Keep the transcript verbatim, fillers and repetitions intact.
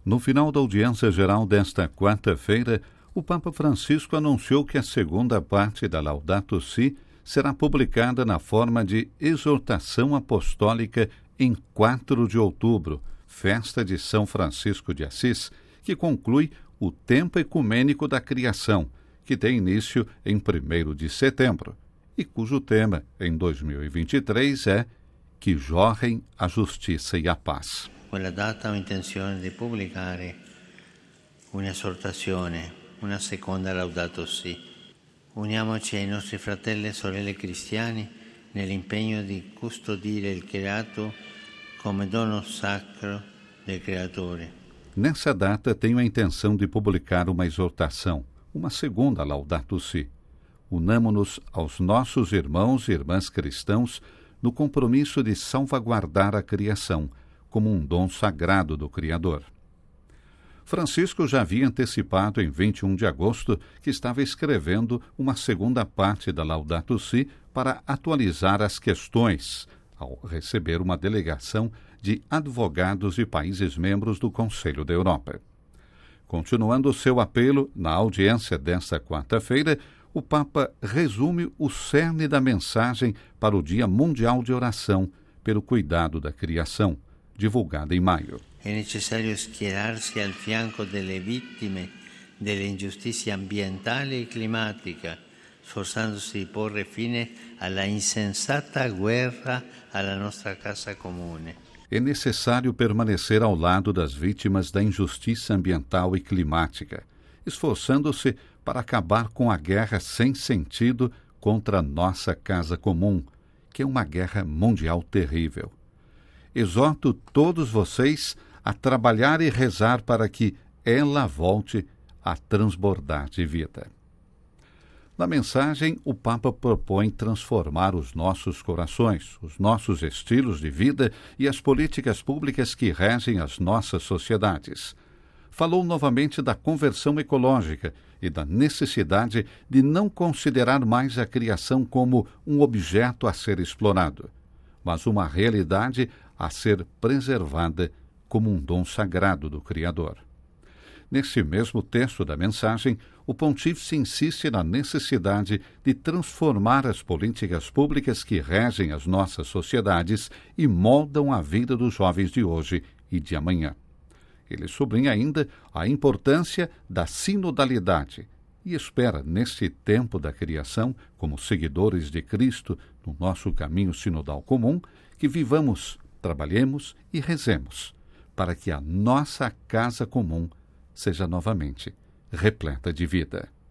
No final da audiência geral desta quarta-feira, o Papa Francisco anunciou que a segunda parte da Laudato Si será publicada na forma de exortação apostólica em quatro de outubro, festa de São Francisco de Assis, que conclui o tempo ecumênico da criação, que tem início em primeiro de setembro, e cujo tema, em dois mil e vinte e três, é Que jorrem a justiça e a paz. Quella data ho intenzione di pubblicare un'esortazione, una seconda Laudato Si. Uniamoci ai nostri fratelli e sorelle cristiani nell'impegno di custodire il creato come dono sacro del Creatore. Nessa data tenho a intenção de publicar uma exortação, uma segunda Laudato Si. Unamo-nos aos nossos irmãos e irmãs cristãos no compromisso de salvaguardar a criação, como um dom sagrado do Criador. Francisco já havia antecipado em vinte e um de agosto que estava escrevendo uma segunda parte da Laudato Si para atualizar as questões, ao receber uma delegação de advogados de países membros do Conselho da Europa. Continuando o seu apelo, na audiência desta quarta-feira, o Papa resume o cerne da mensagem para o Dia Mundial de Oração pelo Cuidado da Criação, divulgada em maio. È necessario schierarsi al fianco delle vittime delle ingiustizie ambientali e climatica, sforzandosi di porre fine alla insensata guerra alla nostra casa comune. É necessário permanecer ao lado das vítimas da injustiça ambiental e climática, esforçando-se para acabar com a guerra sem sentido contra a nossa casa comum, que é uma guerra mundial terrível. Exorto todos vocês a trabalhar e rezar para que ela volte a transbordar de vida. Na mensagem, o Papa propõe transformar os nossos corações, os nossos estilos de vida e as políticas públicas que regem as nossas sociedades. Falou novamente da conversão ecológica e da necessidade de não considerar mais a criação como um objeto a ser explorado, mas uma realidade a ser preservada como um dom sagrado do Criador. Nesse mesmo texto da mensagem, o pontífice insiste na necessidade de transformar as políticas públicas que regem as nossas sociedades e moldam a vida dos jovens de hoje e de amanhã. Ele sublinha ainda a importância da sinodalidade e espera, neste tempo da criação, como seguidores de Cristo no nosso caminho sinodal comum, que vivamos, trabalhemos e rezemos para que a nossa casa comum seja novamente repleta de vida.